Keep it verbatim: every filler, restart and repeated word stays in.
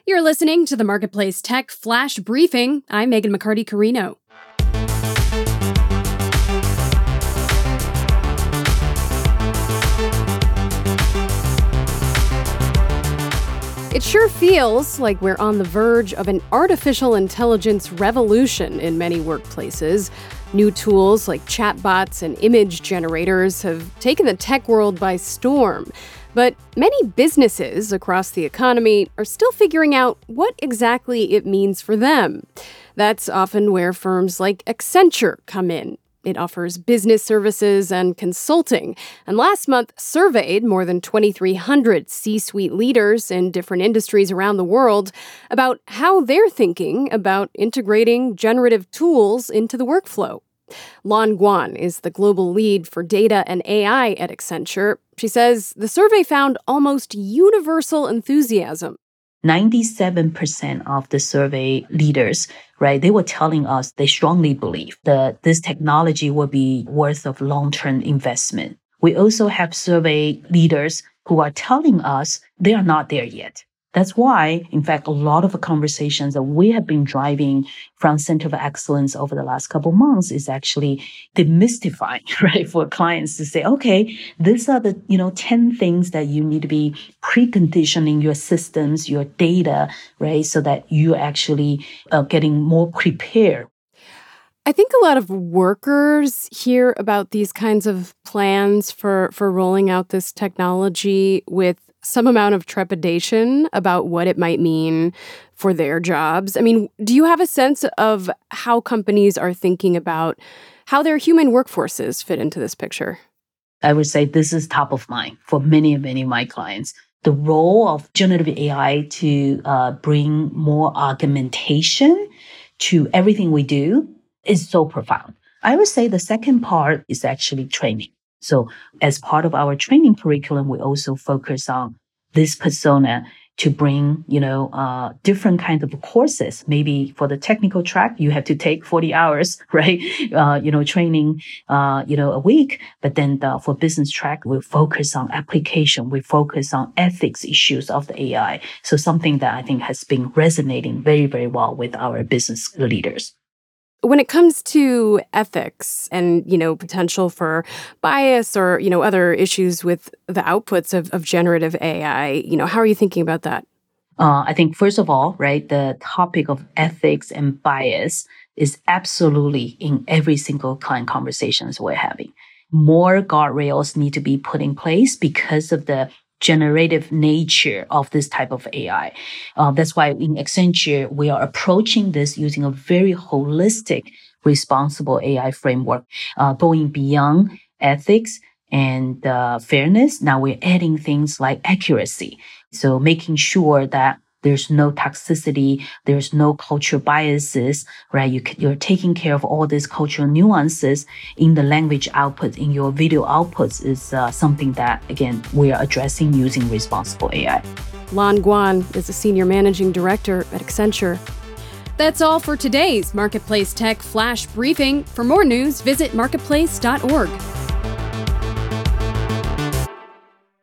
You're listening to the Marketplace Tech Flash Briefing. I'm Megan McCarty-Carino. It sure feels like we're on the verge of an artificial intelligence revolution in many workplaces. New tools like chatbots and image generators have taken the tech world by storm. But many businesses across the economy are still figuring out what exactly it means for them. That's often where firms like Accenture come in. It offers business services and consulting, and last month surveyed more than twenty-three hundred C-suite leaders in different industries around the world about how they're thinking about integrating generative tools into the workflow. Lan Guan is the global lead for data and A I at Accenture. She says the survey found almost universal enthusiasm. ninety-seven percent of the survey leaders, right, they were telling us they strongly believe that this technology will be worth of long-term investment. We also have survey leaders who are telling us they are not there yet. That's why, in fact, a lot of the conversations that we have been driving from Center of Excellence over the last couple of months is actually demystifying, right, for clients to say, okay, these are the, you know, ten things that you need to be preconditioning your systems, your data, right, so that you're actually uh, getting more prepared. I think a lot of workers hear about these kinds of plans for, for rolling out this technology with some amount of trepidation about what it might mean for their jobs. I mean, do you have a sense of how companies are thinking about how their human workforces fit into this picture? I would say this is top of mind for many, many of my clients. The role of generative A I to uh, bring more augmentation to everything we do is so profound. I would say the second part is actually training. So as part of our training curriculum, we also focus on this persona to bring, you know, uh, different kinds of courses. Maybe for the technical track, you have to take forty hours, right? Uh, you know, training, uh, you know, a week. But then the, for business track, we focus on application. We focus on ethics issues of the A I. So something that I think has been resonating very, very well with our business leaders. When it comes to ethics and, you know, potential for bias or, you know, other issues with the outputs of, of generative A I, you know, how are you thinking about that? Uh, I think, first of all, right, the topic of ethics and bias is absolutely in every single client conversations we're having. More guardrails need to be put in place because of the generative nature of this type of A I. Uh, that's why in Accenture, we are approaching this using a very holistic, responsible A I framework, uh, going beyond ethics and uh, fairness. Now we're adding things like accuracy. So making sure that there's no toxicity, there's no cultural biases, right? You, you're taking care of all these cultural nuances in the language output, in your video outputs is uh, something that, again, we are addressing using responsible A I. Lan Guan is a senior managing director at Accenture. That's all for today's Marketplace Tech Flash Briefing. For more news, visit marketplace dot org.